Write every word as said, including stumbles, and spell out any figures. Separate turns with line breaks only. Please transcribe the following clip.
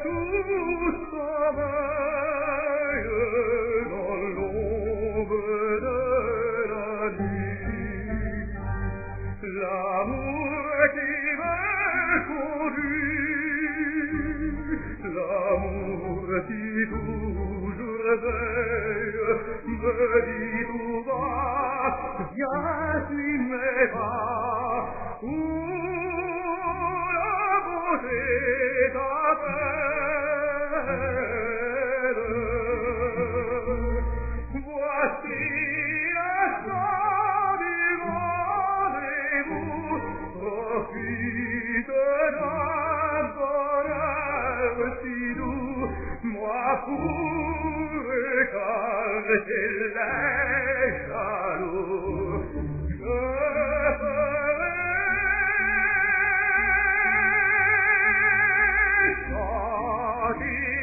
tout sommeil dans l'ombre de la nuit. L'amour qui m'a conduit, l'amour qui toujours veille, me dit tout bas, viens sur mes pas, où la beauté t'appelle. Voici l'instant du rendez-vous, profite d'un bonheur si doux, moi pour calmer les jaloux, je ferai chanter